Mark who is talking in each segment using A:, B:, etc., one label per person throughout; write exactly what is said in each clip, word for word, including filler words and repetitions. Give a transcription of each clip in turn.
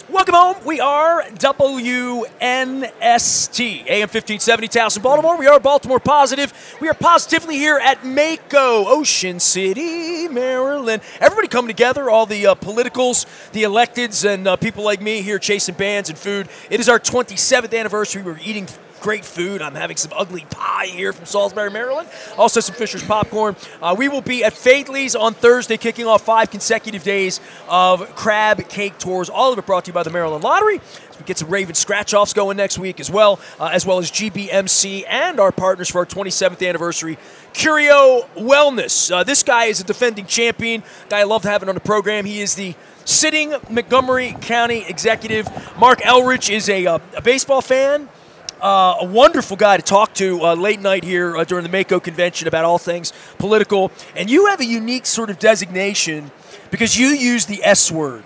A: Welcome home. We are W N S T, A M fifteen seventy, Towson, Baltimore. We are Baltimore Positive. We are positively here at Mako, Ocean City, Maryland. Everybody coming together, all the uh, politicals, the electeds, and uh, people like me here chasing bands and food. It is our twenty-seventh anniversary. We're eating great food. I'm having some ugly pie here from Salisbury, Maryland. Also some Fisher's Popcorn. Uh, we will be at Fadley's on Thursday, kicking off five consecutive days of crab cake tours. All of it brought to you by the Maryland Lottery. So we get some Raven scratch-offs going next week as well, uh, as well as G B M C and our partners for our twenty-seventh anniversary, Curio Wellness. Uh, this guy is a defending champion. Guy I love having on the program. He is the sitting Montgomery County executive. Mark Elridge is a, uh, a baseball fan. Uh, a wonderful guy to talk to uh, late night here uh, during the Mako convention about all things political. And you have a unique sort of designation because you use the S word.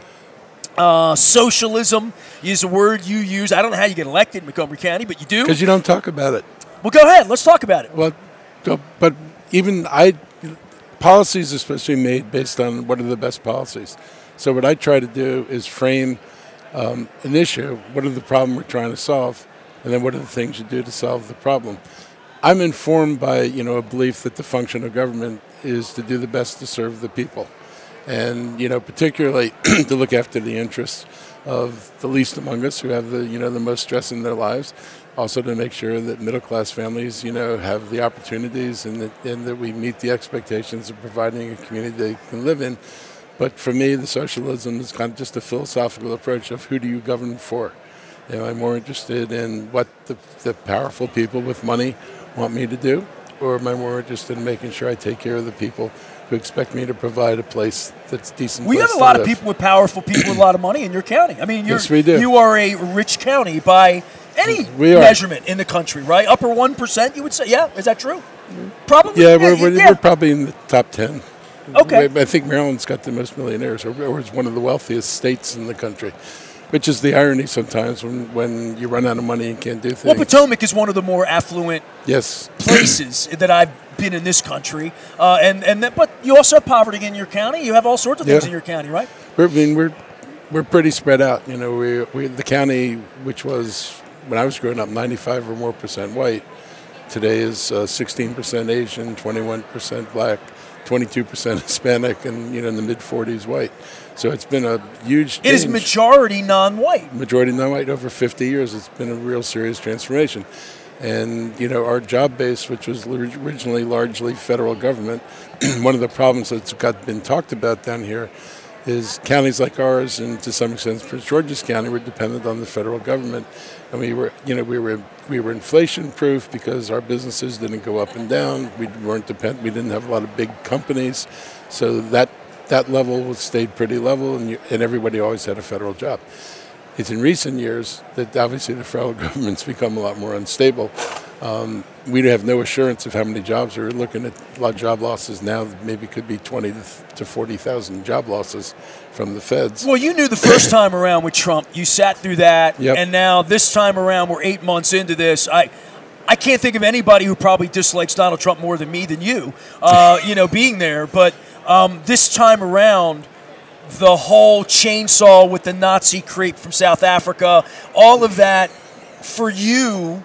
A: Uh, socialism is a word you use. I don't know how you get elected in Montgomery County, but you do.
B: Because you don't talk about it.
A: Well, go ahead. Let's talk about it.
B: Well, but even I, policies are supposed to be made based on what are the best policies. So what I try to do is frame um, an issue. What are the problem we're trying to solve? And then what are the things you do to solve the problem? I'm informed by, you know, a belief that the function of government is to do the best to serve the people. And, you know, particularly to look after the interests of the least among us who have the, you know, the most stress in their lives. Also to make sure that middle-class families, you know, have the opportunities and that, and that we meet the expectations of providing a community they can live in. But for me, the socialism is kind of just a philosophical approach of who do you govern for? You know, I'm more interested in what the, the powerful people with money want me to do, or am I more interested in making sure I take care of the people who expect me to provide a place that's decent?
A: We
B: place
A: have a
B: to
A: lot
B: live.
A: of people with powerful people with a lot of money in your county. I mean, you're,
B: Yes, we do.
A: You are a rich county by any
B: We are.
A: measurement in the country, right? Upper one percent, you would say? Yeah, is that true? Probably.
B: Yeah, we're, we're,
A: yeah.
B: we're probably in the top ten.
A: Okay.
B: I think Maryland's got the most millionaires, or, or is one of the wealthiest states in the country. Which is the irony sometimes when, when you run out of money and can't do things.
A: Well, Potomac is one of the more affluent
B: yes.
A: places that I've been in this country. Uh, and, and that, but you also have poverty in your county. You have all sorts of things
B: Yeah.
A: in your county, right?
B: We're, I mean, we're we're pretty spread out. You know, we we the county, which was when I was growing up, ninety-five or more percent white, today is uh, sixteen percent Asian, twenty-one percent black, twenty-two percent Hispanic, and you know in the mid forties white. So it's been a huge change.
A: It is majority non-white.
B: Majority non-white over fifty years. It's been a real serious transformation. And, you know, our job base, which was originally largely federal government, one of the problems that's got been talked about down here is counties like ours, and to some extent Prince George's County, were dependent on the federal government. And we were, you know, we were we were inflation-proof because our businesses didn't go up and down. We weren't dependent. We didn't have a lot of big companies. So that that level stayed pretty level, and, you, and everybody always had a federal job. It's in recent years that obviously the federal government's become a lot more unstable. Um, we have no assurance of how many jobs. We're looking at a lot of job losses now. Maybe could be twenty to forty thousand job losses from the feds.
A: Well, you knew the first time around with Trump. You sat through that,
B: Yep.
A: and now this time around, we're eight months into this. I, I can't think of anybody who probably dislikes Donald Trump more than me than you. Uh, you know, being there, but um, this time around, the whole chainsaw with the Nazi creep from South Africa, all of that for you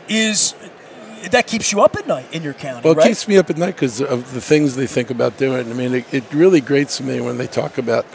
A: is that keeps you up at night in your county,
B: Well, it
A: right?
B: keeps me up at night because of the things they think about doing. I mean, it, it really grates me when they talk about,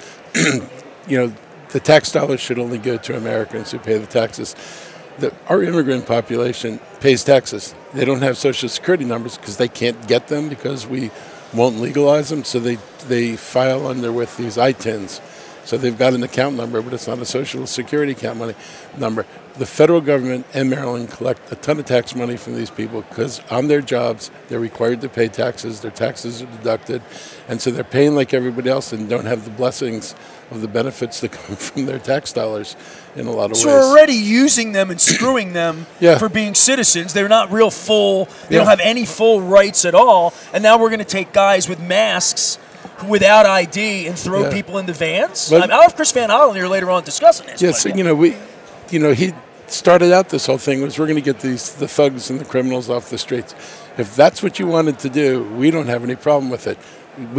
B: you know, the tax dollars should only go to Americans who pay the taxes. The, our immigrant population pays taxes. They don't have Social Security numbers because they can't get them because we won't legalize them. So they, they file under with these I T I Ns. So they've got an account number, but it's not a Social Security account money number. The federal government and Maryland collect a ton of tax money from these people because on their jobs, they're required to pay taxes. Their taxes are deducted. And so they're paying like everybody else and don't have the blessings of the benefits that come from their tax dollars in a lot of
A: So
B: ways.
A: we're already using them and screwing them
B: Yeah.
A: for being citizens. They're not real full. They
B: Yeah.
A: don't have any full rights at all. And now we're going to take guys with masks without I D and throw
B: Yeah.
A: people into vans.
B: Well-
A: I mean, I'll have Chris Van Hollen here later on discussing this.
B: Yes,
A: but,
B: you know, we, you know, he started out this whole thing was we're going to get these the thugs and the criminals off the streets. If that's what you wanted to do, we don't have any problem with it. We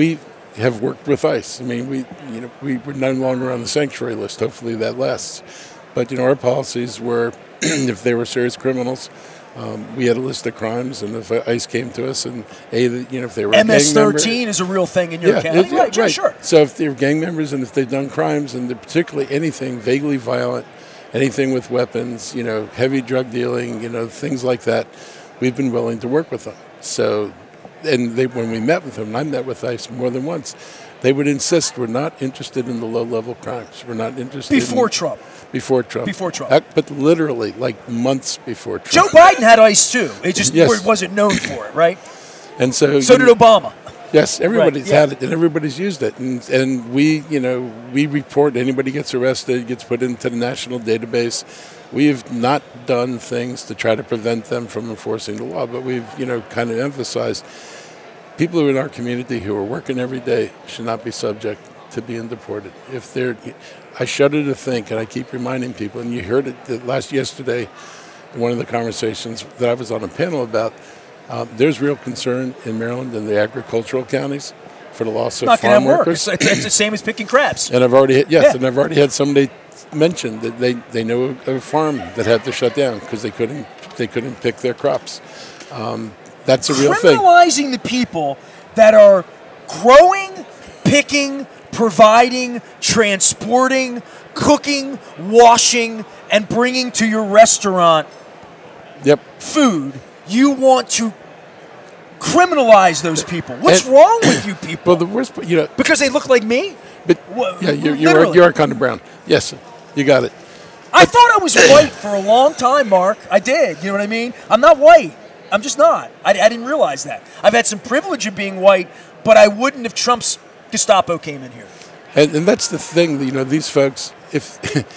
B: have worked with ICE. I mean, we you know we, we're no longer on the sanctuary list. Hopefully that lasts. But you know, our policies were if they were serious criminals, um, we had a list of crimes, and if ICE came to us and a you know if they were
A: M S
B: gang
A: thirteen
B: member,
A: is a real thing in your
B: yeah,
A: county,
B: it-
A: right?
B: right.
A: Sure.
B: So if they were gang members and if they've done crimes, and they're particularly anything vaguely violent, anything with weapons, you know, heavy drug dealing, you know, things like that, we've been willing to work with them. So, and they, when we met with them, and I met with ICE more than once, they would insist we're not interested in the low-level crimes. We're not interested
A: Before
B: in,
A: Trump.
B: Before Trump.
A: Before Trump.
B: Uh, But literally, like months before
A: Joe
B: Trump.
A: Biden had ICE too. It just
B: Yes.
A: wasn't known for it, right?
B: And so,
A: So
B: you
A: did
B: know,
A: Obama.
B: Yes, everybody's
A: yeah.
B: had it, and everybody's used it, and and we, you know, we report anybody gets arrested, gets put into the national database. We've not done things to try to prevent them from enforcing the law, but we've, you know, kind of emphasized people who are in our community who are working every day should not be subject to being deported. If they're, I shudder to think, and I keep reminding people, and you heard it the last yesterday in one of the conversations that I was on a panel about. Um, there's real concern in Maryland and the agricultural counties for the loss of
A: Not going
B: farm
A: to work.
B: workers.
A: It's, it's, it's the same as picking crabs.
B: And I've already had, yes,
A: Yeah.
B: and I've already had somebody mention that they, they know of a farm that had to shut down because they couldn't they couldn't pick their crops. Um, that's a real thing.
A: Criminalizing the people that are growing, picking, providing, transporting, cooking, washing, and bringing to your restaurant
B: Yep.
A: food. You want to criminalize those people. What's
B: And-
A: wrong with you people?
B: Well, the worst, part, you know,
A: Because they look like me?
B: but
A: Wha-
B: yeah, you're you are,
A: literally.
B: you are kind of brown. Yes, you got it.
A: I thought I was white for a long time, Mark. I did. You know what I mean? I'm not white. I'm just not. I, I didn't realize that. I've had some privilege of being white, but I wouldn't if Trump's Gestapo came in here.
B: And, and that's the thing, that, you know, these folks, if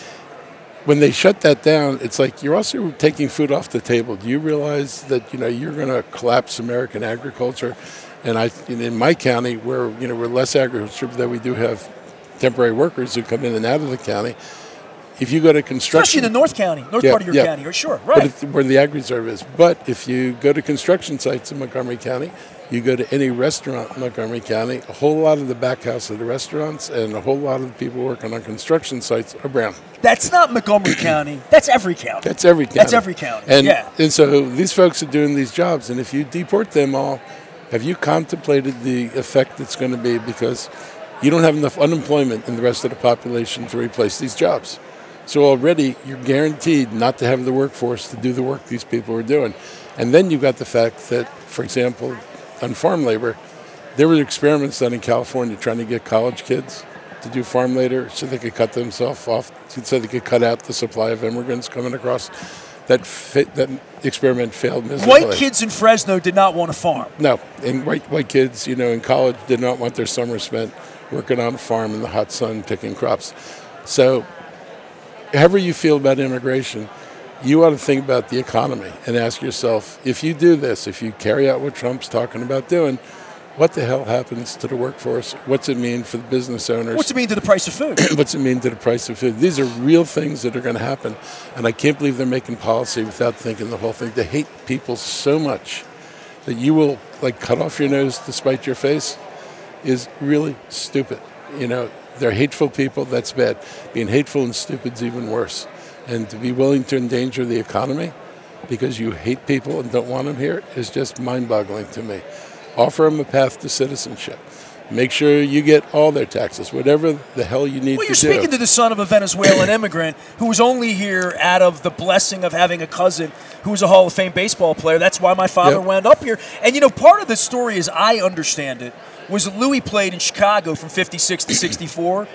B: when they shut that down, it's like you're also taking food off the table. Do you realize that, you know, you're going to collapse American agriculture? And I, in my county, where, you know, we're less agriculture, but that we do have temporary workers who come in and out of the county. If you go to construction,
A: Especially in the North County, North
B: Yeah,
A: part of your
B: yeah.
A: county, or sure,
B: but
A: right.
B: if, where the ag reserve is. But if you go to construction sites in Montgomery County, you go to any restaurant in Montgomery County, a whole lot of the back house of the restaurants and a whole lot of the people working on construction sites are brown.
A: That's not Montgomery County. That's every county.
B: That's every county.
A: That's every county,
B: And,
A: yeah.
B: and so these folks are doing these jobs, and if you deport them all, have you contemplated the effect it's going to be? Because you don't have enough unemployment in the rest of the population to replace these jobs. So already you're guaranteed not to have the workforce to do the work these people are doing. And then you've got the fact that, for example, on farm labor, there were experiments done in California trying to get college kids to do farm labor so they could cut themselves off, so they could cut out the supply of immigrants coming across. That fit, that experiment failed miserably.
A: White kids in Fresno did not want to farm.
B: No, and white white kids, you know, in college did not want their summer spent working on a farm in the hot sun picking crops. So, however you feel about immigration, you ought to think about the economy and ask yourself, if you do this, if you carry out what Trump's talking about doing, what the hell happens to the workforce? What's it mean for the business owners?
A: What's it mean to the price of food?
B: What's it mean to the price of food? These are real things that are going to happen. And I can't believe they're making policy without thinking the whole thing. They hate people so much that you will, like, cut off your nose to spite your face is really stupid. You know, they're hateful people. That's bad. Being hateful and stupid is even worse. And to be willing to endanger the economy because you hate people and don't want them here is just mind-boggling to me. Offer them a path to citizenship. Make sure you get all their taxes, whatever the hell you need
A: Well,
B: to
A: you're
B: do.
A: speaking to the son of a Venezuelan immigrant who was only here out of the blessing of having a cousin who was a Hall of Fame baseball player. That's why my father
B: Yep.
A: wound up here. And, you know, part of the story, as I understand it, was that Louis played in Chicago from fifty-six to sixty-four.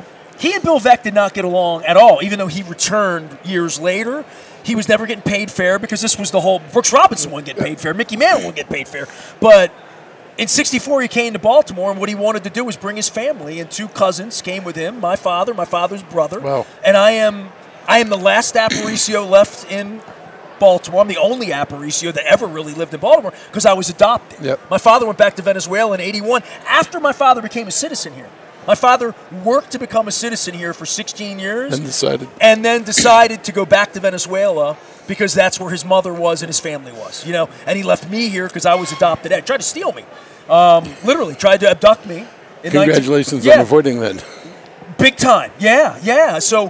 A: He and Bill Veeck did not get along at all, even though he returned years later. He was never getting paid fair because this was the whole Brooks Robinson wouldn't get paid fair. Mickey Mantle wouldn't get paid fair. But in sixty-four, he came to Baltimore, and what he wanted to do was bring his family, and two cousins came with him, my father, my father's brother.
B: Wow.
A: And I am I am the last Aparicio left in Baltimore. I'm the only Aparicio that ever really lived in Baltimore because I was adopted.
B: Yep.
A: My father went back to Venezuela in eighty-one after my father became a citizen here. My father worked to become a citizen here for sixteen years.
B: And decided.
A: And then decided to go back to Venezuela because that's where his mother was and his family was, you know. And he left me here because I was adopted. He tried to steal me, um, literally tried to abduct me In
B: Congratulations
A: nineteen
B: on avoiding that.
A: Big time. Yeah, yeah. So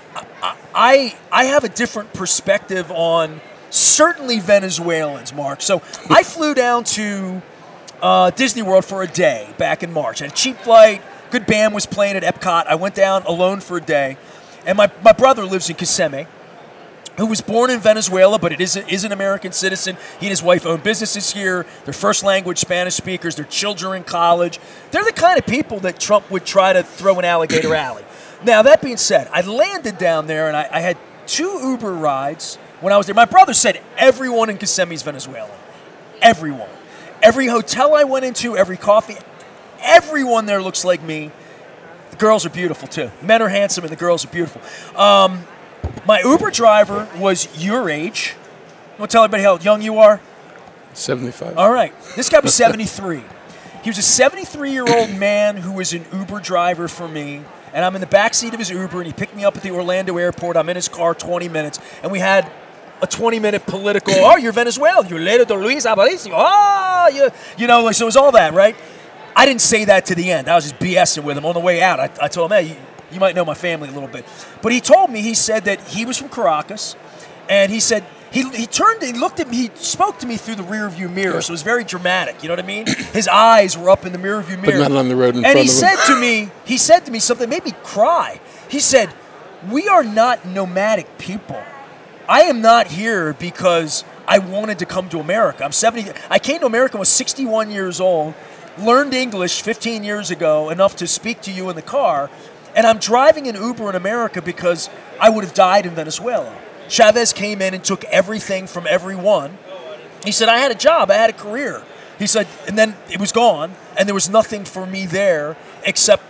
A: I I have a different perspective on certainly Venezuelans, Mark. So I flew down to uh, Disney World for a day back in March. I had a cheap flight. Good band was playing at Epcot. I went down alone for a day. And my, my brother lives in Kissimmee, who was born in Venezuela, but it is, is an American citizen. He and his wife own businesses here. They're first language Spanish speakers. Their children are in college. They're the kind of people that Trump would try to throw in Alligator Alley. Now, that being said, I landed down there, and I, I had two Uber rides when I was there. My brother said everyone in Kissimmee is Venezuelan. Everyone. Every hotel I went into, every coffee, everyone there looks like me. The girls are beautiful, too. Men are handsome, and the girls are beautiful. Um, my Uber driver was your age. You want to tell everybody how young you are?
B: seventy-five.
A: All right. This guy was seventy-three. He was a seventy-three-year-old man who was an Uber driver for me. And I'm in the backseat of his Uber, and he picked me up at the Orlando airport. I'm in his car twenty minutes, and we had a twenty-minute political, oh, you're Venezuela, you're related to Luis Aparicio, oh, you, you know, like, so it was all that, right? I didn't say that to the end. I was just BSing with him on the way out. I, I told him, hey, you, you might know my family a little bit. But he told me, he said that he was from Caracas, and he said, He, he turned, he looked at me, he spoke to me through the rearview mirror, yeah. So it was very dramatic, you know what I mean? His eyes were up in the rearview mirror.
B: But not on the road in
A: and
B: front
A: he
B: of
A: said
B: him.
A: to me, he said to me something that made me cry. He said, we are not nomadic people. I am not here because I wanted to come to America. I'm seventy, I came to America when I was sixty-one years old, learned English fifteen years ago, enough to speak to you in the car, and I'm driving an Uber in America because I would have died in Venezuela. Chavez came in and took everything from everyone. He said, I had a job, I had a career. He said, and then it was gone, and there was nothing for me there except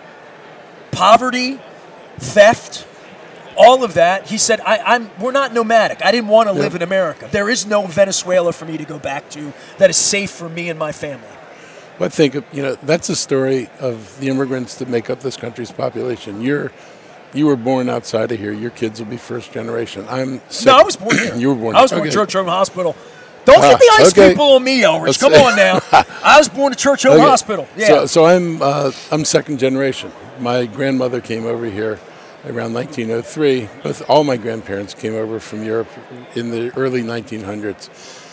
A: poverty, theft, all of that. He said, I, I'm, we're not nomadic. I didn't want to live
B: yeah.
A: in America. There is no Venezuela for me to go back to that is safe for me and my family.
B: Well, I think, you know, that's a story of the immigrants that make up this country's population. You're You were born outside of here. Your kids will be first generation. I'm sick.
A: No, I was born here.
B: You were born
A: I was
B: here.
A: born
B: Okay.
A: at Church Home Hospital. Don't
B: Ah,
A: get the ice
B: okay.
A: people on me, Elrich.
B: Let's
A: Come
B: see.
A: on now. I was born at Church Home
B: Okay.
A: Hospital. Yeah.
B: So, so I'm uh, I'm second generation. My grandmother came over here around nineteen oh three. Both all my grandparents came over from Europe in the early nineteen hundreds.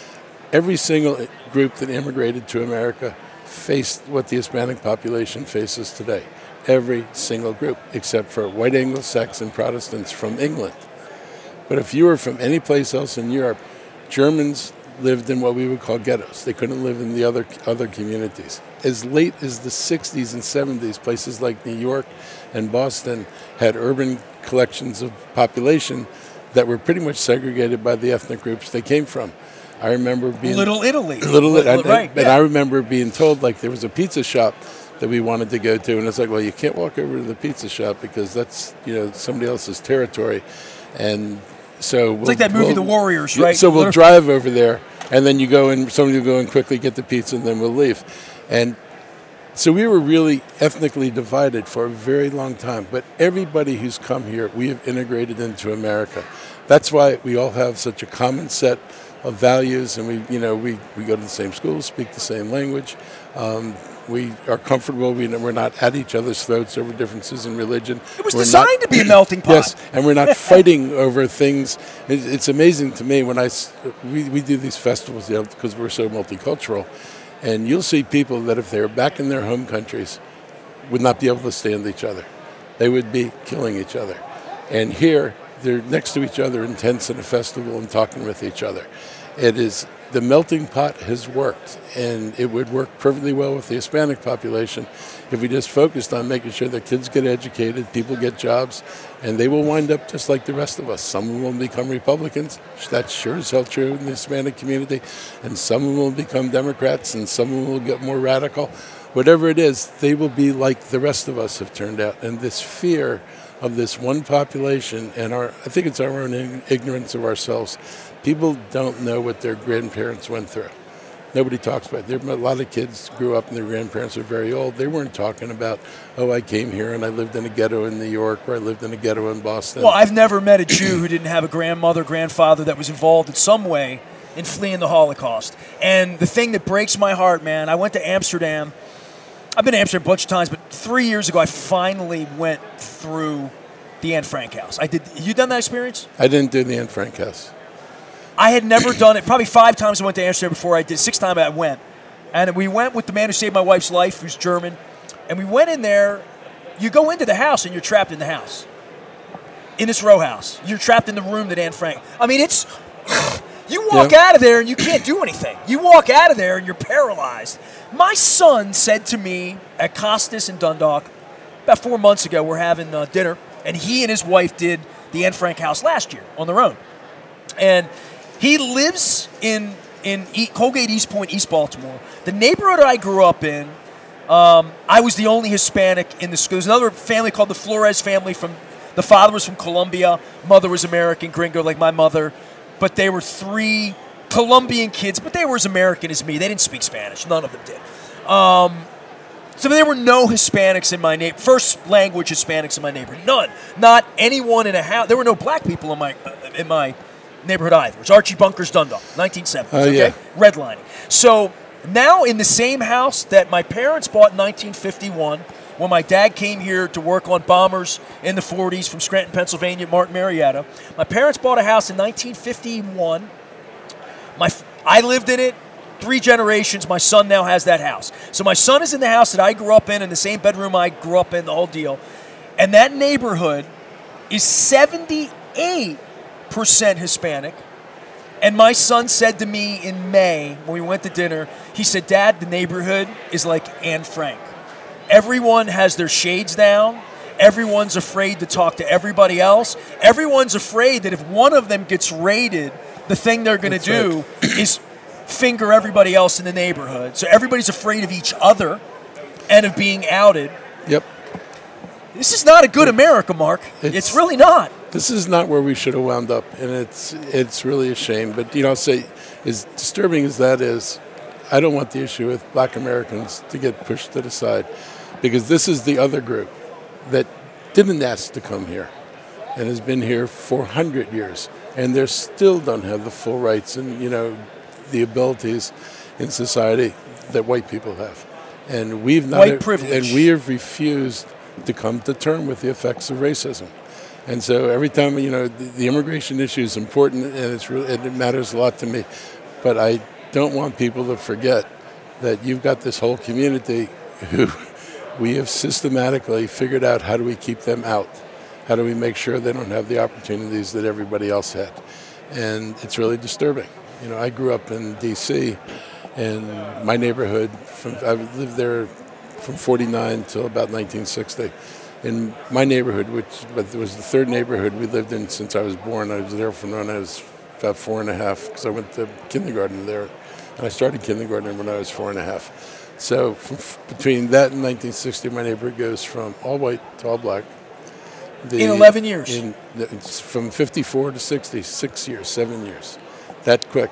B: Every single group that immigrated to America faced what the Hispanic population faces today. Every single group, except for white Anglo-Saxon Protestants from England. But if you were from any place else in Europe, Germans lived in what we would call ghettos. They couldn't live in the other other communities. As late as the sixties and seventies, places like New York and Boston had urban collections of population that were pretty much segregated by the ethnic groups they came from. I remember being...
A: Little Italy.
B: Little,
A: Little,
B: and,
A: right,
B: and
A: yeah.
B: I remember being told, like, there was a pizza shop that we wanted to go to, and it's like, well, you can't walk over to the pizza shop because that's, you know, somebody else's territory. And so
A: It's like that movie, The Warriors, right?
B: So we'll drive over there, and then you go in, somebody will go in quickly, get the pizza, and then we'll leave. And so we were really ethnically divided for a very long time. But everybody who's come here, we have integrated into America. That's why we all have such a common set of values, and we, you know, we, we go to the same schools, speak the same language. Um, we are comfortable. We, we're not at each other's throats over differences in religion.
A: It was
B: we're
A: designed
B: not,
A: to be a melting pot.
B: Yes, and we're not fighting over things. It, it's amazing to me when I we, we do these festivals, you know, because we're so multicultural, and you'll see people that if they were back in their home countries would not be able to stand each other. They would be killing each other. And here, they're next to each other in tents at a festival and talking with each other. It is, the melting pot has worked, and it would work perfectly well with the Hispanic population if we just focused on making sure that kids get educated, people get jobs, and they will wind up just like the rest of us. Some of them will become Republicans. That's sure as hell true in the Hispanic community. And some of them will become Democrats, and some of them will get more radical. Whatever it is, they will be like the rest of us have turned out. And this fear of this one population, and our, I think it's our own ignorance of ourselves. People don't know what their grandparents went through. Nobody talks about it. There, a lot of kids grew up and their grandparents are very old. They weren't talking about, oh, I came here and I lived in a ghetto in New York, or I lived in a ghetto in Boston.
A: Well, I've never met a Jew who didn't have a grandmother, grandfather that was involved in some way in fleeing the Holocaust. And the thing that breaks my heart, man, I went to Amsterdam. I've been to Amsterdam a bunch of times, but three years ago I finally went through the Anne Frank house. I did. You done that experience?
B: I didn't do the Anne Frank house.
A: I had never done it. Probably five times I went to Amsterdam before I did. Six times I went. And we went with the man who saved my wife's life, who's German. And we went in there. You go into the house and you're trapped in the house. In this row house. You're trapped in the room that Anne Frank. I mean, it's... You walk
B: yeah.
A: out of there and you can't do anything. You walk out of there and you're paralyzed. My son said to me at Costas in Dundalk, about four months ago, we're having uh, dinner, and he and his wife did the Anne Frank house last year on their own. And he lives in in e- Colgate East Point, East Baltimore. The neighborhood I grew up in, um, I was the only Hispanic in the school. There's another family called the Flores family. From the father was from Colombia, mother was American, gringo like my mother. But they were three Colombian kids, but they were as American as me. They didn't speak Spanish. None of them did. Um, so there were no Hispanics in my neighborhood. First language Hispanics in my neighborhood. None. Not anyone in a house. There were no black people in my in my neighborhood either. It was Archie Bunker's Dundalk, nineteen seventies.
B: Oh,
A: okay?
B: yeah.
A: Redlining. So now in the same house that my parents bought in nineteen fifty-one, when my dad came here to work on bombers in the forties from Scranton, Pennsylvania, Martin Marietta, my parents bought a house in nineteen fifty-one. My, I lived in it three generations. My son now has that house. So my son is in the house that I grew up in, in the same bedroom I grew up in, the whole deal. And that neighborhood is seventy-eight percent Hispanic. And my son said to me in May, when we went to dinner, he said, Dad, the neighborhood is like Anne Frank. Everyone has their shades down. Everyone's afraid to talk to everybody else. Everyone's afraid that if one of them gets raided, the thing they're going to do right. is finger everybody else in the neighborhood. So everybody's afraid of each other and of being outed.
B: Yep.
A: This is not a good America, Mark. It's, it's really not.
B: This is not where we should have wound up, and it's it's really a shame. But, you know, say as disturbing as that is, I don't want the issue with black Americans to get pushed to the side, because this is the other group that didn't ask to come here and has been here for one hundred years, and they still don't have the full rights and, you know, the abilities in society that white people have. And we've not
A: white privilege.
B: And we have refused to come to terms with the effects of racism. And so every time, you know, the, the immigration issue is important, and it's really, it matters a lot to me. But I don't want people to forget that you've got this whole community who we have systematically figured out how do we keep them out? How do we make sure they don't have the opportunities that everybody else had? And it's really disturbing. You know, I grew up in D C, and my neighborhood, from, I lived there from forty-nine till about nineteen sixty. In my neighborhood, which but it was the third neighborhood we lived in since I was born. I was there from when I was about four and a half, because I went to kindergarten there. And I started kindergarten when I was four and a half. So from, between that and nineteen sixty, my neighborhood goes from all white to all black. The,
A: in eleven years?
B: In, it's from fifty-four to sixty, six years, seven years. That quick.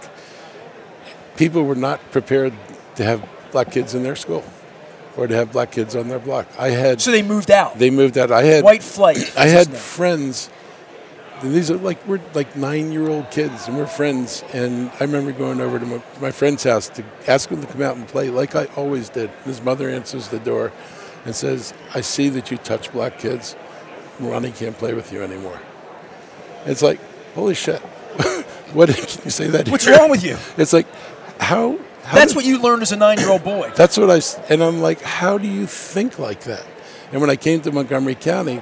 B: People were not prepared to have black kids in their school or to have black kids on their block. I had.
A: So they moved out.
B: They moved out. I had
A: white flight.
B: I had friends. These are like we're like nine-year-old kids, and we're friends. And I remember going over to my, my friend's house to ask him to come out and play, like I always did. His mother answers the door and says, "I see that you touch black kids. Ronnie can't play with you anymore." It's like, holy shit! What can you say that?
A: What's
B: here?
A: wrong with you?
B: It's like, how? how
A: That's
B: did,
A: what you learned as a nine-year-old boy.
B: That's what I. And I'm like, how do you think like that? And when I came to Montgomery County,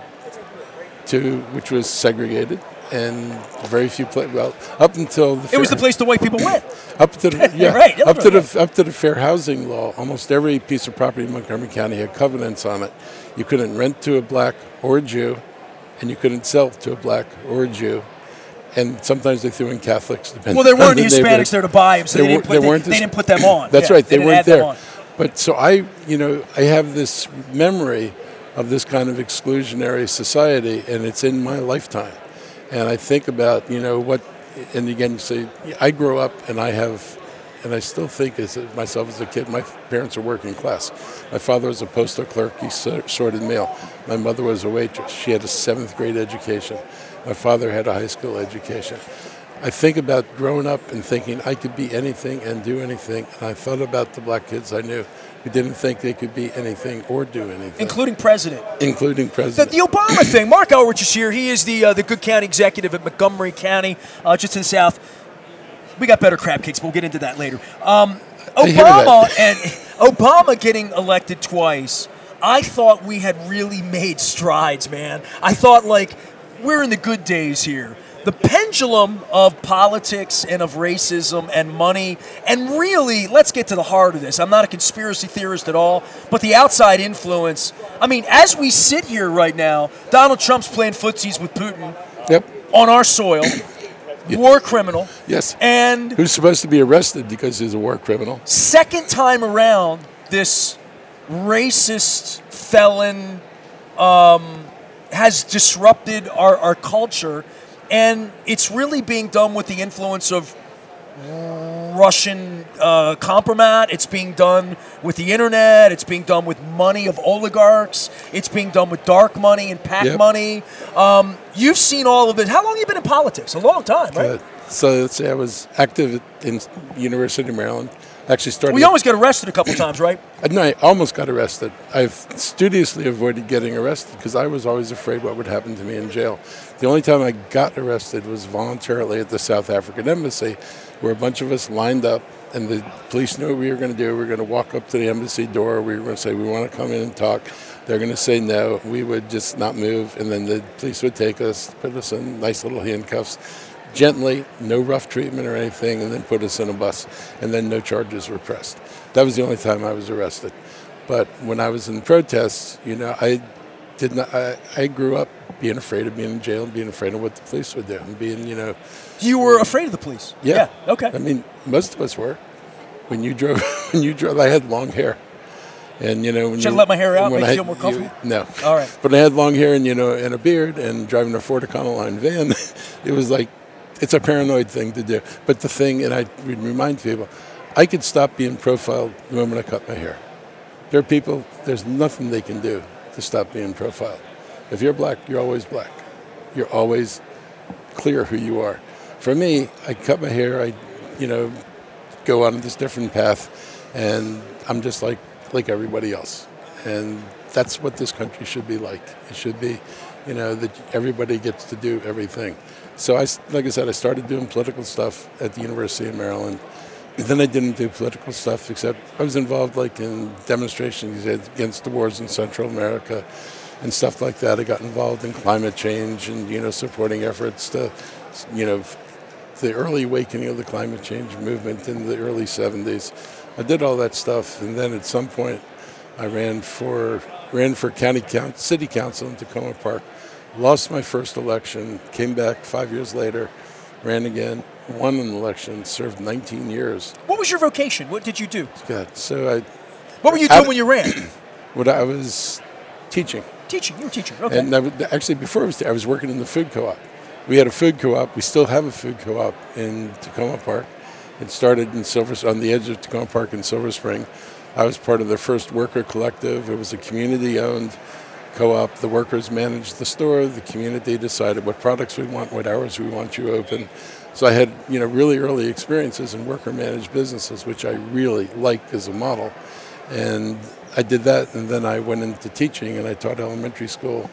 B: to which was segregated and very few pla- well up until the
A: it was the place the white people went.
B: Up to the, yeah,
A: right,
B: up to the up to the fair housing law, almost every piece of property in Montgomery County had covenants on it. You couldn't rent to a black or a Jew, and you couldn't sell to a black or a Jew. And sometimes they threw in Catholics. Depending
A: well, there weren't
B: on the
A: Hispanics there to buy them, so
B: there
A: they, didn't
B: were,
A: put, they,
B: weren't
A: they didn't put them on.
B: That's
A: yeah,
B: right, they,
A: they
B: weren't there. But so I, you know, I have this memory of this kind of exclusionary society, and it's in my lifetime. And I think about, you know, what, and again, you say, I grew up and I have, and I still think as myself as a kid, my parents are working class. My father was a postal clerk, he sorted mail. My mother was a waitress. She had a seventh grade education. My father had a high school education. I think about growing up and thinking I could be anything and do anything. And I thought about the black kids I knew who didn't think they could be anything or do anything.
A: Including president.
B: Including
A: The,
B: president.
A: the Obama thing. Mark Elrich is here. He is the uh, the good county executive at Montgomery County, uh, just to the south. We got better crab cakes, but we'll get into that later. Um,
B: I hear
A: Obama
B: that.
A: and Obama getting elected twice, I thought we had really made strides, man. I thought, like, we're in the good days here. The pendulum of politics and of racism and money, and really, let's get to the heart of this. I'm not a conspiracy theorist at all, but the outside influence. I mean, as we sit here right now, Donald Trump's playing footsies with Putin
B: Yep.
A: on our soil, war criminal.
B: Yes.
A: And
B: Who's supposed to be arrested because he's a war criminal.
A: second time around, this racist felon um, has disrupted our, our culture, and it's really being done with the influence of Russian uh, compromat. It's being done with the internet. It's being done with money of oligarchs. It's being done with dark money and PAC
B: Yep.
A: money. Um, you've seen all of it. How long have you been in politics? A long time, right?
B: Uh, so let's say I was active in University of Maryland. Actually started.
A: We always get arrested a couple times, right?
B: Uh, No, I almost got arrested. I've studiously avoided getting arrested because I was always afraid what would happen to me in jail. The only time I got arrested was voluntarily at the South African Embassy, where a bunch of us lined up, and the police knew what we were going to do. We were going to walk up to the embassy door. We were going to say, we want to come in and talk. They're going to say no. We would just not move, and then the police would take us, put us in nice little handcuffs, gently, no rough treatment or anything, and then put us in a bus, and then no charges were pressed. That was the only time I was arrested. But when I was in protests, you know, I did not. I, I grew up being afraid of being in jail and being afraid of what the police would do, and being, you know.
A: You were afraid of the police.
B: Yeah.
A: Yeah. Okay.
B: I mean, most of us were. When you drove, when you drove, I had long hair, and you know. When
A: Should I
B: you,
A: let my hair out,
B: when
A: make
B: I
A: you
B: had-
A: feel more comfortable?
B: You, no.
A: All right.
B: But I had long hair and you know, and a beard, and driving a Ford Econoline van. It was like, it's a paranoid thing to do. But the thing, and I would remind people, I could stop being profiled the moment I cut my hair. There are people, there's nothing they can do to stop being profiled. If you're black, you're always black. You're always clear who you are. For me, I cut my hair, I, you know, go on this different path, and I'm just like like everybody else. And that's what this country should be like. It should be, you know, that everybody gets to do everything. So I, like I said, I started doing political stuff at the University of Maryland. And then I didn't do political stuff, except I was involved like in demonstrations against the wars in Central America and stuff like that. I got involved in climate change and, you know, supporting efforts to, you know, the early awakening of the climate change movement in the early seventies. I did all that stuff, and then at some point I ran for ran for county council, city council in Tacoma Park, lost my first election, came back five years later, ran again, won an election, served nineteen years.
A: What was your vocation? What did you do?
B: God, so I,
A: What were you
B: Out-
A: doing when you ran?
B: what I was teaching.
A: Teaching. You were teaching. Okay.
B: And I would, actually, before I was, I was working in the food co-op. We had a food co-op. We still have a food co-op in Tacoma Park. It started in Silver on the edge of Tacoma Park in Silver Spring. I was part of the first worker collective. It was a community-owned co-op. The workers managed the store. The community decided what products we want, what hours we want you open. So I had, you know, really early experiences in worker-managed businesses, which I really liked as a model. And I did that, and then I went into teaching, and I taught elementary school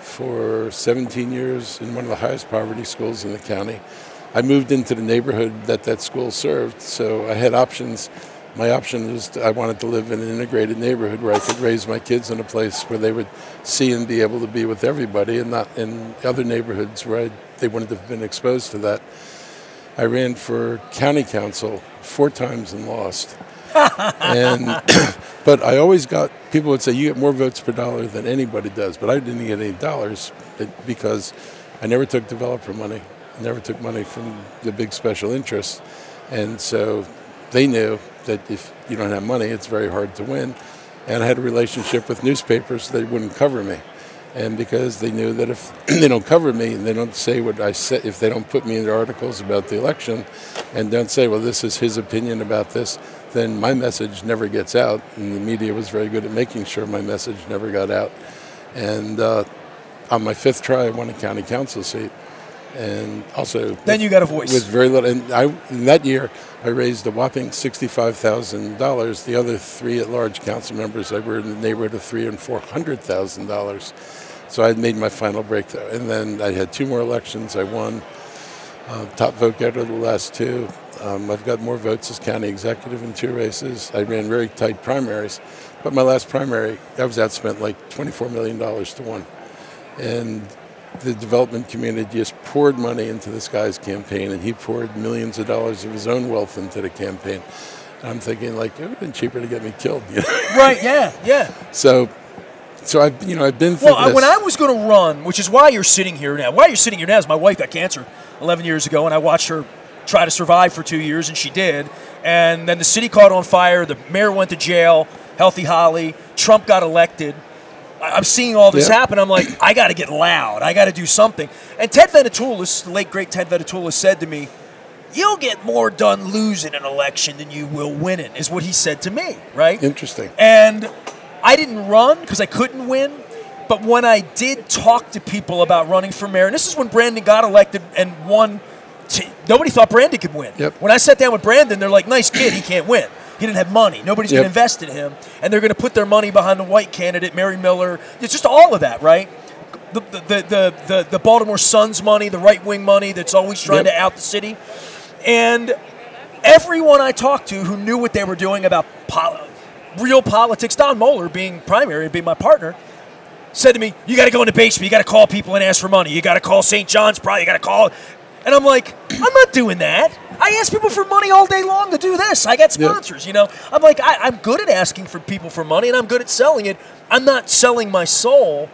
B: for seventeen years in one of the highest poverty schools in the county. I moved into the neighborhood that that school served, so I had options. My option was to, I wanted to live in an integrated neighborhood where I could raise my kids in a place where they would see and be able to be with everybody, and not in other neighborhoods where I, they wouldn't have been exposed to that. I ran for county council four times and lost. and but I always got, people would say, you get more votes per dollar than anybody does, but I didn't get any dollars because I never took developer money. I never took money from the big special interests. And so they knew that if you don't have money, it's very hard to win. And I had a relationship with newspapers that wouldn't cover me. And because they knew that if they don't cover me and they don't say what I said, if they don't put me in their articles about the election and don't say, well, this is his opinion about this, then my message never gets out. And the media was very good at making sure my message never got out. And uh, on my fifth try, I won a county council seat. and also
A: then you got a voice
B: with very little. And I in that year I raised a whopping sixty-five thousand dollars. The other three at-large council members, I were in the neighborhood of three and four hundred thousand dollars. So I had made my final breakthrough, and then I had two more elections. I won, uh, top vote getter of the last two. Um, I've got more votes as county executive in two races. I ran very tight primaries, but my last primary, I was outspent like twenty-four million dollars to one. And the development community just poured money into this guy's campaign, and he poured millions of dollars of his own wealth into the campaign. And I'm thinking, like, it would have been cheaper to get me killed. You know?
A: Right, yeah, yeah.
B: So, so I've, you know, I've been through
A: Well,
B: this.
A: when I was going to run, which is why you're sitting here now, why you're sitting here now is my wife got cancer eleven years ago, and I watched her try to survive for two years, and she did. And then the city caught on fire. The mayor went to jail, Healthy Holly. Trump got elected. I'm seeing all this
B: yep.
A: happen. I'm like, I got to get loud. I got to do something. And Ted Venetoulis, the late, great Ted Venetoulis, said to me, you'll get more done losing an election than you will winning, is what he said to me, right?
B: Interesting.
A: And I didn't run because I couldn't win. But when I did talk to people about running for mayor, and this is when Brandon got elected and won, t- nobody thought Brandon could win.
B: Yep.
A: When I sat down with Brandon, they're like, nice kid, he can't win. He didn't have money. Nobody's
B: Yep.
A: going to invest in him. And they're going to put their money behind the white candidate, Mary Miller. It's just all of that, right? The the the the, the Baltimore Sun's money, the right-wing money that's always trying
B: Yep.
A: to out the city. And everyone I talked to who knew what they were doing about pol- real politics, Don Moeller being primary and being my partner, said to me, you got to go in the basement. You got to call people and ask for money. You got to call Saint John's Pride. You got to call. And I'm like, I'm not doing that. I ask people for money all day long to do this. I got sponsors, yeah. you know. I'm like, I, I'm good at asking for people for money, and I'm good at selling it. I'm not selling my soul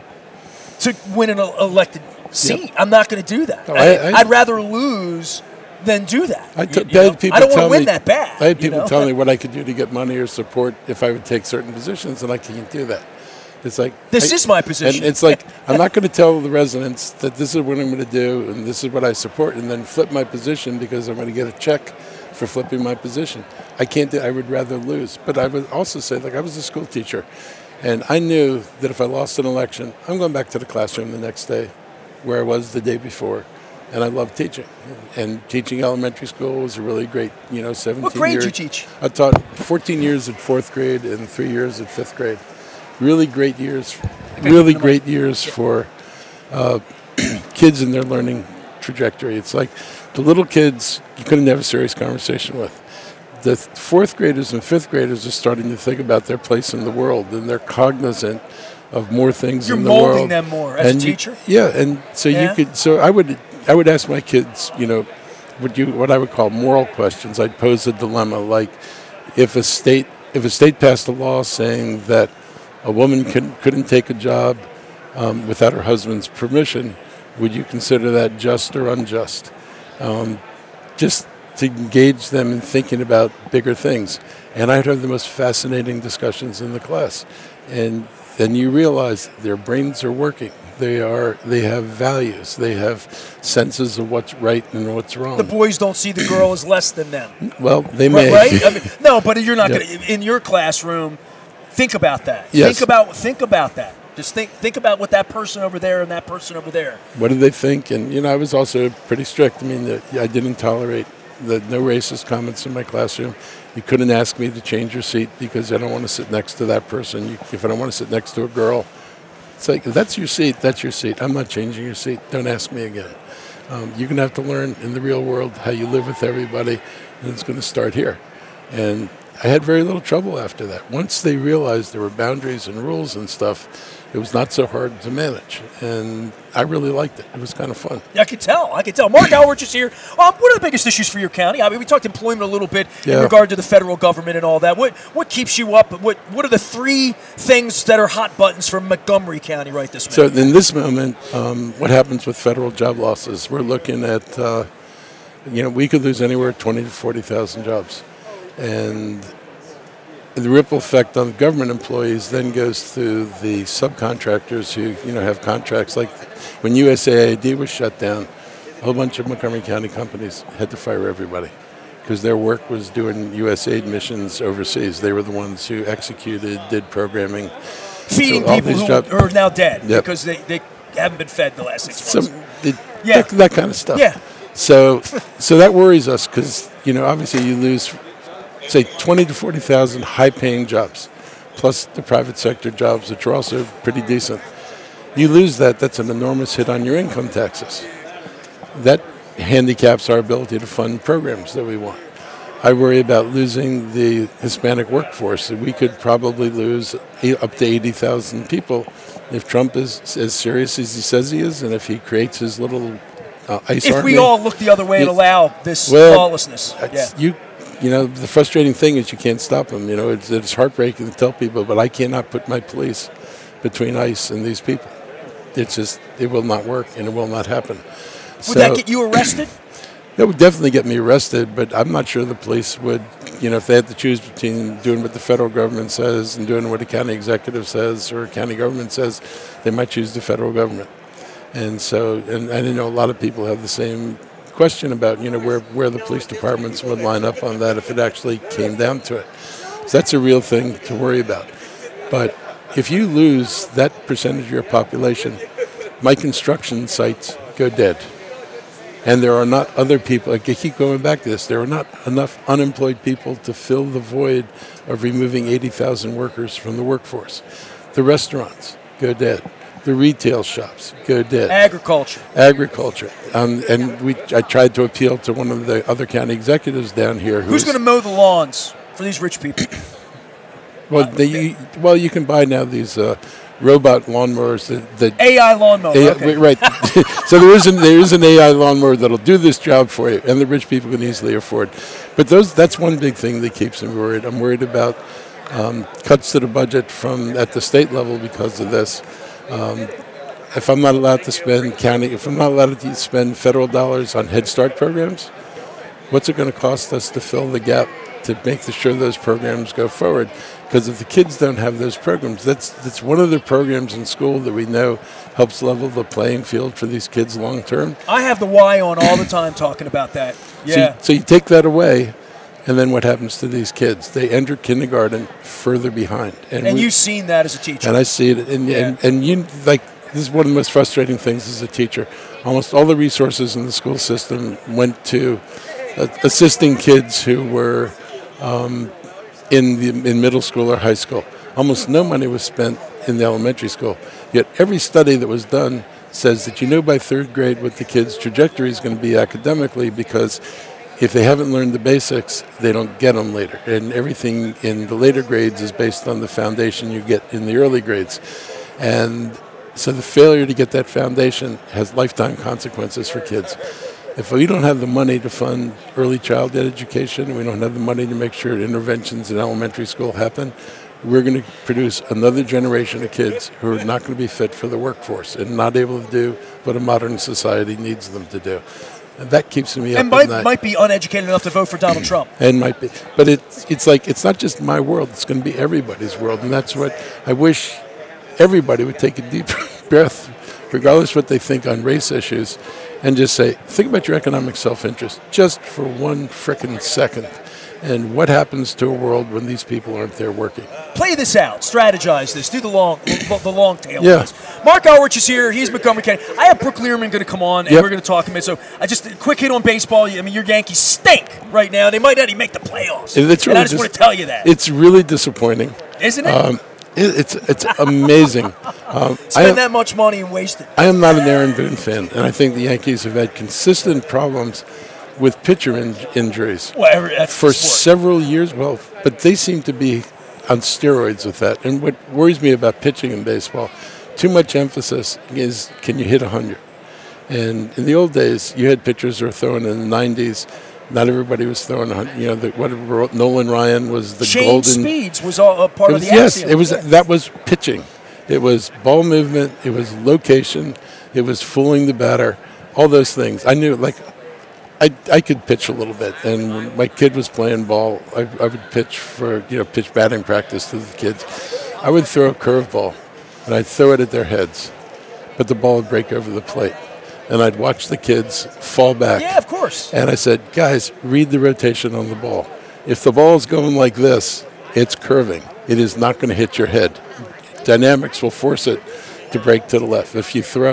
A: to win an elected seat. Yep. I'm not going to do that.
B: No,
A: I,
B: I, I,
A: I'd rather lose than do that.
B: I, t-
A: you, you
B: people
A: I don't want
B: tell
A: to win
B: me,
A: that bad.
B: I had people
A: you know?
B: tell me what I could do to get money or support if I would take certain positions, and I can't do that. It's like
A: this
B: I,
A: is my position.
B: And it's like I'm not going to tell the residents that this is what I'm going to do and this is what I support, and then flip my position because I'm going to get a check for flipping my position. I can't do. I would rather lose. But I would also say, like, I was a school teacher, and I knew that if I lost an election, I'm going back to the classroom the next day, where I was the day before, and I love teaching. And teaching elementary school was a really great, you know, seventeen
A: What grade
B: years.
A: did you teach?
B: I taught fourteen years at fourth grade and three years at fifth grade. Really great years, really great years for uh, kids in their learning trajectory. It's like the little kids you couldn't have a serious conversation with. The fourth graders and fifth graders are starting to think about their place in the world, and they're cognizant of more things
A: You're
B: in the
A: molding
B: world.
A: them more as
B: and
A: a teacher?
B: You, yeah, and so
A: Yeah.
B: you could. So I would, I would ask my kids, you know, what you, what I would call moral questions. I'd pose a dilemma, like if a state, if a state passed a law saying that a woman couldn't, couldn't take a job um, without her husband's permission, would you consider that just or unjust? Um, just to engage them in thinking about bigger things. And I'd have the most fascinating discussions in the class. And then you realize their brains are working. They are. They have values. They have senses of what's right and what's wrong.
A: The boys don't see the girl as less than them.
B: Well, they may.
A: Right? I mean, no, but you're not
B: Yeah.
A: going to, in your classroom, think about that.
B: Yes.
A: Think about think about that. Just think think about what that person over there and that person over there.
B: What do they think? And, you know, I was also pretty strict. I mean, the, I didn't tolerate the no racist comments in my classroom. You couldn't ask me to change your seat because I don't want to sit next to that person. You, if I don't want to sit next to a girl, it's like, that's your seat, that's your seat. I'm not changing your seat. Don't ask me again. Um, you're going to have to learn in the real world how you live with everybody, and it's going to start here. And I had very little trouble after that. Once they realized there were boundaries and rules and stuff, it was not so hard to manage. And I really liked it. It was kind of fun.
A: I could tell. I could tell. Mark Alwich is here. Um, what are the biggest issues for your county? I mean, we talked employment a little bit
B: Yeah.
A: in regard to the federal government and all that. What what keeps you up? What what are the three things that are hot buttons for Montgomery County right this
B: So
A: minute?
B: in this moment, um, what happens with federal job losses? We're looking at, uh, you know, we could lose anywhere twenty to forty thousand jobs. And the ripple effect on government employees then goes to the subcontractors who, you know, have contracts. Like when U S A I D was shut down, a whole bunch of Montgomery County companies had to fire everybody because their work was doing U S A I D missions overseas. They were the ones who executed, did programming.
A: Feeding
B: So all
A: people
B: these
A: who
B: jobs-
A: are now dead
B: Yep.
A: because they, they haven't been fed the last six months.
B: Some, it,
A: Yeah.
B: that, that kind of stuff.
A: Yeah.
B: So, so that worries us because, you know, obviously you lose, say, twenty to forty thousand high-paying jobs, plus the private sector jobs, which are also pretty decent. You lose that, that's an enormous hit on your income taxes. That handicaps our ability to fund programs that we want. I worry about losing the Hispanic workforce. We could probably lose up to eighty thousand people if Trump is as serious as he says he is, and if he creates his little uh, ice
A: If
B: army.
A: we all look the other way and
B: It-
A: allow this
B: well,
A: lawlessness. Yeah.
B: You, you know, the frustrating thing is you can't stop them. You know, it's, it's heartbreaking to tell people, but I cannot put my police between ICE and these people. It's just, it will not work, and it will not happen.
A: Would
B: so,
A: that get you arrested?
B: That would definitely get me arrested, but I'm not sure the police would, you know, if they had to choose between doing what the federal government says and doing what a county executive says or a county government says, they might choose the federal government. And so, and I know a lot of people have the same question about, you know, where, where the police departments would line up on that if it actually came down to it. So that's a real thing to worry about. But if you lose that percentage of your population, my construction sites go dead. And there are not other people, I keep going back to this, there are not enough unemployed people to fill the void of removing eighty thousand workers from the workforce. The restaurants go dead. The retail shops go dead.
A: Agriculture.
B: Agriculture. Um, and we, I tried to appeal to one of the other county executives down here.
A: Who's going to mow the lawns for these rich people?
B: Well, they, well, you can buy now these uh, robot lawnmowers that, that
A: A I lawnmower.
B: A I,
A: Okay.
B: right. So there is an there is an A I lawnmower that'll do this job for you, and the rich people can easily afford. But those that's one big thing that keeps me worried. I'm worried about um, cuts to the budget from at the state level because of this. Um, if I'm not allowed to spend county, if I'm not allowed to spend federal dollars on Head Start programs, what's it going to cost us to fill the gap to make sure those programs go forward? Because if the kids don't have those programs, that's that's one of the programs in school that we know helps level the playing field for these kids long term.
A: I have the Y on all the time talking about that. Yeah.
B: So you, so you take that away, and then what happens to these kids? They enter kindergarten further behind.
A: and
B: we,
A: you've seen that as a teacher.
B: and I see it, and,
A: Yeah.
B: and and you like this is one of the most frustrating things as a teacher. Almost all the resources in the school system went to uh, assisting kids who were um, in the in middle school or high school. Almost no money was spent in the elementary school. Yet every study that was done says that you know by third grade what the kid's trajectory is going to be academically, because if they haven't learned the basics, they don't get them later. And everything in the later grades is based on the foundation you get in the early grades. And so the failure to get that foundation has lifetime consequences for kids. If we don't have the money to fund early childhood education, we don't have the money to make sure interventions in elementary school happen, we're going to produce another generation of kids who are not going to be fit for the workforce and not able to do what a modern society needs them to do. And that keeps me up
A: and
B: at
A: might,
B: night.
A: might be uneducated enough to vote for Donald Trump.
B: And might be, but it's it's like it's not just my world; it's going to be everybody's world, and that's what I wish everybody would take a deep breath, regardless what they think on race issues, and just say, think about your economic self-interest just for one frickin' second, and what happens to a world when these people aren't there working.
A: Play this out, strategize this, do the long, the long tail.
B: Yeah.
A: of this. Mark Ulrich is here. He's Montgomery County. I have Brooke Learman going to come on, and
B: Yep.
A: we're going to talk a minute. So I just a quick hit on baseball. I mean, your Yankees stink right now. They might not even make the playoffs.
B: And it's
A: and I
B: really
A: just
B: dis-
A: want to tell you that,
B: It's really disappointing.
A: isn't it?
B: Um, it it's it's amazing. Um, I
A: Spend
B: am,
A: that much money and waste it.
B: I am not an Aaron Boone fan, and I think the Yankees have had consistent problems with pitcher in- injuries.
A: Whatever. That's
B: For
A: the sport.
B: several years, well, but they seem to be on steroids with that. And what worries me about pitching in baseball, too much emphasis is, can you hit one hundred? And in the old days, you had pitchers who were throwing in the nineties. Not everybody was throwing, one hundred, you know, the, whatever, Nolan Ryan was the
A: Shane
B: golden.
A: Speeds was all a part
B: It
A: of
B: was,
A: the
B: yes,
A: axiom.
B: it was.
A: Yeah.
B: That was pitching. It was ball movement. It was location. It was fooling the batter. All those things. I knew, like, I I could pitch a little bit. And when my kid was playing ball, I, I would pitch for you know pitch batting practice to the kids. I would throw a curveball, and I'd throw it at their heads, but the ball would break over the plate, and I'd watch the kids fall back.
A: Yeah, of course.
B: And I said, guys, read the rotation on the ball. If the ball is going like this, it's curving. It is not going to hit your head. Dynamics will force it to break to the left. If you throw,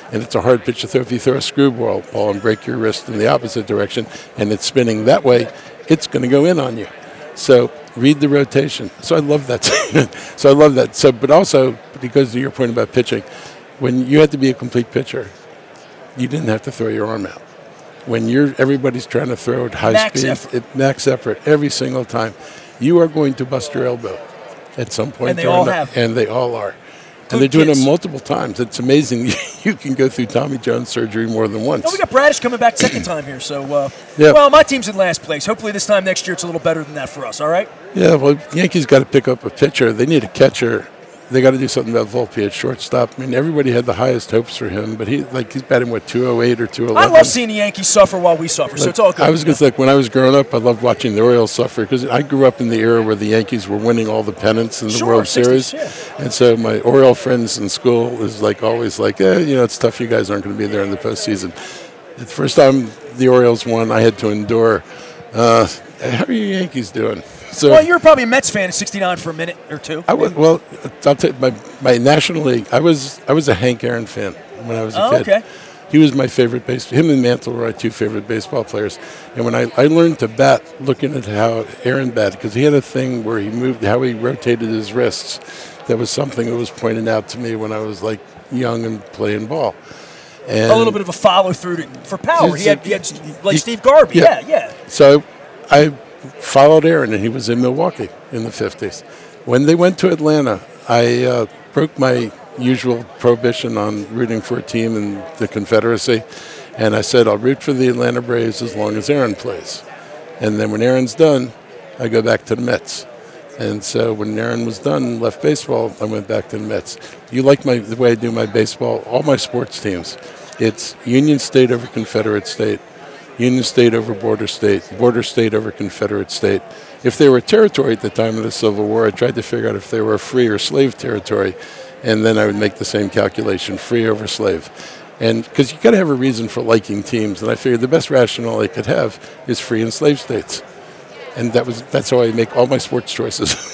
B: and it's a hard pitch to throw. If you throw a screwball ball and break your wrist in the opposite direction and it's spinning that way, it's going to go in on you. So read the rotation. So I love that. so I love that. So, but also, because of your point about pitching, when you had to be a complete pitcher, you didn't have to throw your arm out. When you're everybody's trying to throw at high
A: Max
B: speed,
A: effort.
B: It, max effort every single time, you are going to bust your elbow at some point.
A: And they all
B: the,
A: have.
B: And they all are.
A: Good
B: and they're doing
A: kids.
B: it multiple times. It's amazing. You can go through Tommy John surgery more than once.
A: Oh, we got Bradish coming back second time here. So, uh,
B: Yep.
A: well, my team's in last place. Hopefully this time next year it's a little better than that for us, all right?
B: Yeah, well, Yankees got to pick up a pitcher. They need a catcher. They got to do something about Volpe at shortstop. I mean, everybody had the highest hopes for him, but he like he's batting what two oh eight or two eleven.
A: I love seeing the Yankees suffer while we suffer, so it's all good.
B: I was going to say, like, when I was growing up, I loved watching the Orioles suffer because I grew up in the era where the Yankees were winning all the pennants in the
A: Sure,
B: World
A: sixties,
B: Series.
A: yeah.
B: And so my Oriole friends in school was like always like, eh, you know, it's tough. You guys aren't going to be there in the postseason. The first time the Orioles won, I had to endure, uh, how are you Yankees doing? So
A: Well, you were probably a Mets fan in sixty-nine for a minute or two.
B: I was, well, I'll tell you, my, my National League, I was I was a Hank Aaron fan when I was a
A: Oh,
B: kid.
A: okay.
B: He was my favorite base. Him and Mantle were my two favorite baseball players. And when I, I learned to bat, looking at how Aaron batted, because he had a thing where he moved, how he rotated his wrists. That was something that was pointed out to me when I was like young and playing ball. And
A: A little bit of a follow through to, for power. He had, he had like
B: He-
A: Steve Garvey. Yeah,
B: yeah.
A: yeah.
B: So I followed Aaron, and he was in Milwaukee in the fifties. When they went to Atlanta, I uh, broke my usual prohibition on rooting for a team in the Confederacy, and I said, I'll root for the Atlanta Braves as long as Aaron plays. And then when Aaron's done, I go back to the Mets. And so when Aaron was done and left baseball, I went back to the Mets. You like my the way I do my baseball, all my sports teams. It's Union State over Confederate State, Union State over Border State, Border State over Confederate State. If they were a territory at the time of the Civil War, I tried to figure out if they were a free or slave territory, and then I would make the same calculation, free over slave. And because you got to have a reason for liking teams, and I figured the best rationale I could have is free and slave states. And that was that's how I make all my sports choices.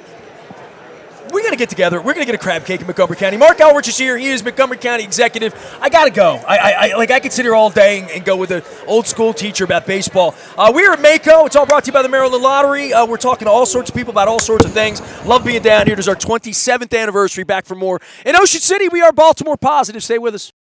A: We're going to get together. We're going to get a crab cake in Montgomery County. Mark Elrich is here. He is Montgomery County executive. I got to go. I, I, I like I could sit here all day and, and go with an old school teacher about baseball. Uh, we're at Mako. It's all brought to you by the Maryland Lottery. Uh, we're talking to all sorts of people about all sorts of things. Love being down here. It is our twenty-seventh anniversary. Back for more in Ocean City. We are Baltimore Positive. Stay with us.